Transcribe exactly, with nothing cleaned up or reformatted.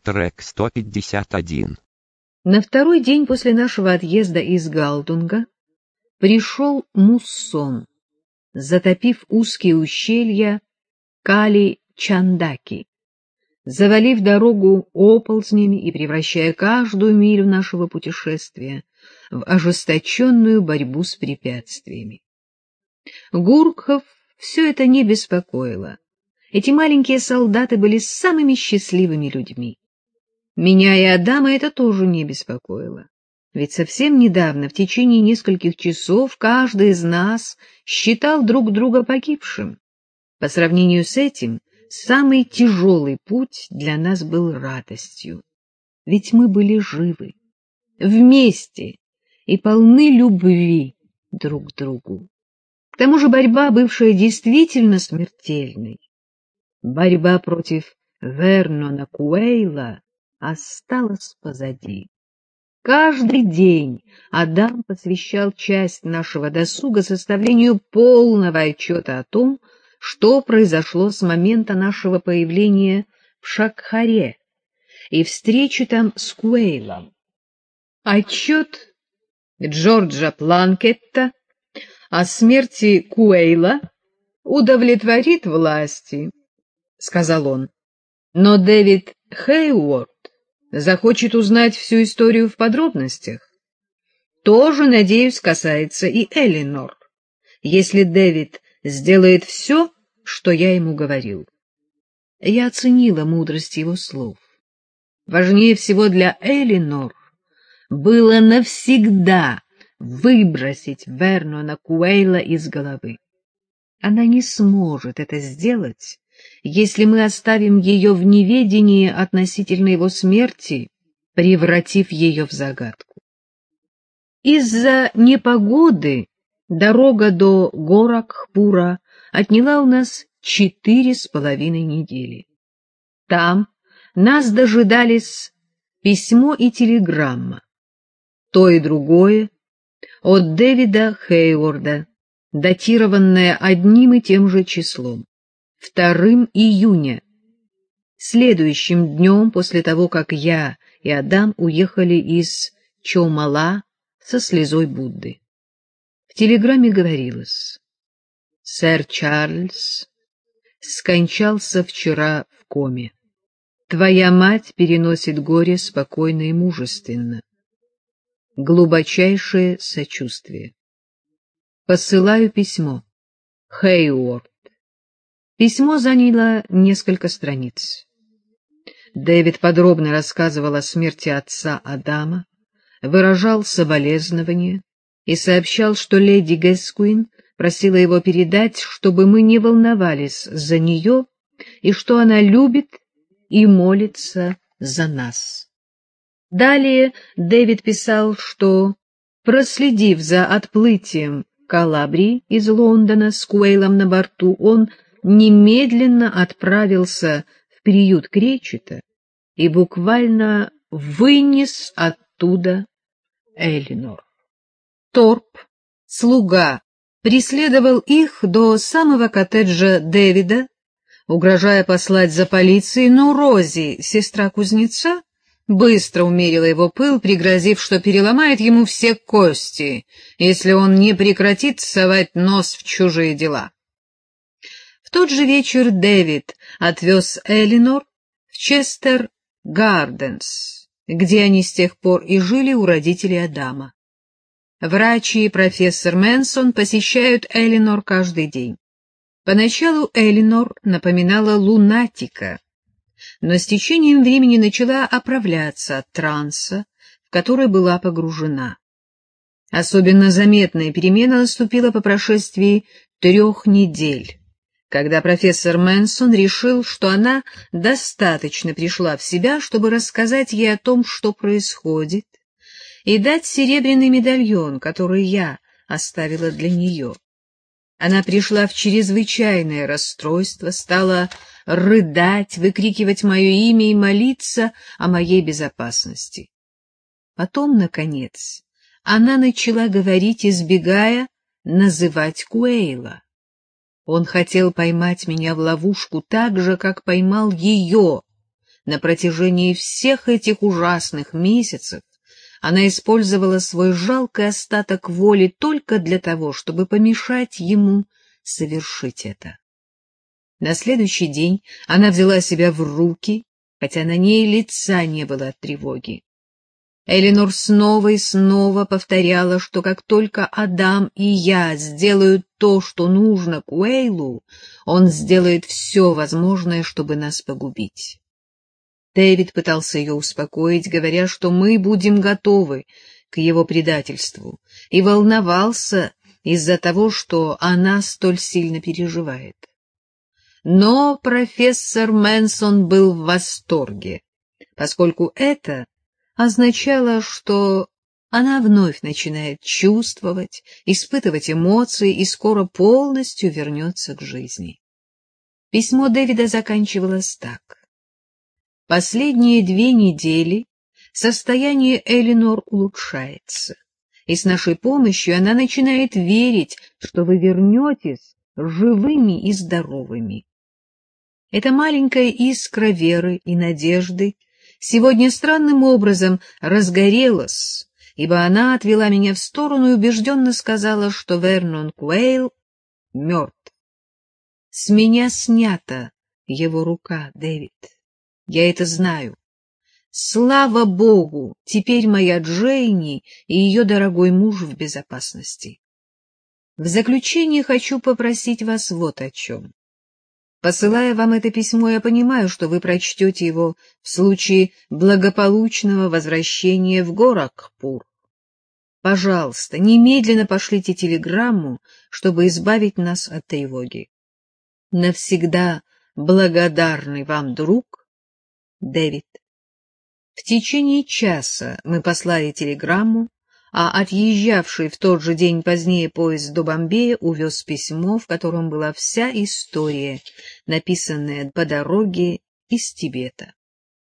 Трек сто пятьдесят один. На второй день после нашего отъезда из Галдунга пришел муссон, затопив узкие ущелья Кали-Чандаки, завалив дорогу оползнями и превращая каждую милю нашего путешествия в ожесточенную борьбу с препятствиями. Гуркхов все это не беспокоило. Эти маленькие солдаты были самыми счастливыми людьми. Меня и Адама это тоже не беспокоило. Ведь совсем недавно, в течение нескольких часов, каждый из нас считал друг друга погибшим. По сравнению с этим, самый тяжелый путь для нас был радостью. Ведь мы были живы, вместе и полны любви друг к другу. К тому же борьба, бывшая действительно смертельной, борьба против Вернона Куэйла, осталась позади. Каждый день Адам посвящал часть нашего досуга составлению полного отчета о том, что произошло с момента нашего появления в Шакхаре и встречи там с Куэйлом. Отчет Джорджа Планкетта о смерти Куэйла удовлетворит власти, — сказал он. Но Дэвид Хейворд захочет узнать всю историю в подробностях. Тоже, надеюсь, касается и Элинор, если Дэвид сделает все, что я ему говорил. Я оценила мудрость его слов. Важнее всего для Элинор было навсегда выбросить Вернона Куэйла из головы. Она не сможет это сделать, если мы оставим ее в неведении относительно его смерти, превратив ее в загадку. Из-за непогоды дорога до Горакхпура отняла у нас четыре с половиной недели. Там нас дожидались письмо и телеграмма, то и другое от Дэвида Хейворда, датированное одним и тем же числом. второго июня, следующим днем после того, как я и Адам уехали из Чомала со слезой Будды. В телеграмме говорилось: «Сэр Чарльз скончался вчера в коме. Твоя мать переносит горе спокойно и мужественно. Глубочайшее сочувствие. Посылаю письмо. Хейворд». Письмо заняло несколько страниц. Дэвид подробно рассказывал о смерти отца Адама, выражал соболезнования и сообщал, что леди Гэскуин просила его передать, чтобы мы не волновались за нее и что она любит и молится за нас. Далее Дэвид писал, что, проследив за отплытием Калабрии из Лондона с Куэйлом на борту, он немедленно отправился в приют Кречета и буквально вынес оттуда Элинор. Торп, слуга, преследовал их до самого коттеджа Дэвида, угрожая послать за полицией, но Рози, сестра кузнеца, быстро умерила его пыл, пригрозив, что переломает ему все кости, если он не прекратит совать нос в чужие дела. В тот же вечер Дэвид отвез Элинор в Честер-Гарденс, где они с тех пор и жили у родителей Адама. Врачи и профессор Мэнсон посещают Элинор каждый день. Поначалу Элинор напоминала лунатика, но с течением времени начала оправляться от транса, в который была погружена. Особенно заметная перемена наступила по прошествии трех недель, когда профессор Мэнсон решил, что она достаточно пришла в себя, чтобы рассказать ей о том, что происходит, и дать серебряный медальон, который я оставила для нее. Она пришла в чрезвычайное расстройство, стала рыдать, выкрикивать мое имя и молиться о моей безопасности. Потом, наконец, она начала говорить, избегая называть Куэйла. Он хотел поймать меня в ловушку так же, как поймал ее, на протяжении всех этих ужасных месяцев она использовала свой жалкий остаток воли только для того, чтобы помешать ему совершить это. На следующий день она взяла себя в руки, хотя на ней лица не было от тревоги. Элинор снова и снова повторяла, что как только Адам и я сделают то, что нужно Куэйлу, он сделает все возможное, чтобы нас погубить. Дэвид пытался ее успокоить, говоря, что мы будем готовы к его предательству, и волновался из-за того, что она столь сильно переживает. Но профессор Мэнсон был в восторге, поскольку это означало, что она вновь начинает чувствовать, испытывать эмоции и скоро полностью вернется к жизни. Письмо Дэвида заканчивалось так. Последние две недели состояние Элинор улучшается, и с нашей помощью она начинает верить, что вы вернетесь живыми и здоровыми. Эта маленькая искра веры и надежды сегодня странным образом разгорелась, ибо она отвела меня в сторону и убежденно сказала, что Вернон Куэйл мертв. С меня снята его рука, Дэвид. Я это знаю. Слава Богу, теперь моя Джейни и ее дорогой муж в безопасности. В заключение хочу попросить вас вот о чем. Посылая вам это письмо, я понимаю, что вы прочтете его в случае благополучного возвращения в Горакхпур. Пожалуйста, немедленно пошлите телеграмму, чтобы избавить нас от тревоги. Навсегда благодарный вам друг Дэвид. В течение часа мы послали телеграмму, а отъезжавший в тот же день позднее поезд до Бомбея увез письмо, в котором была вся история, написанная по дороге из Тибета.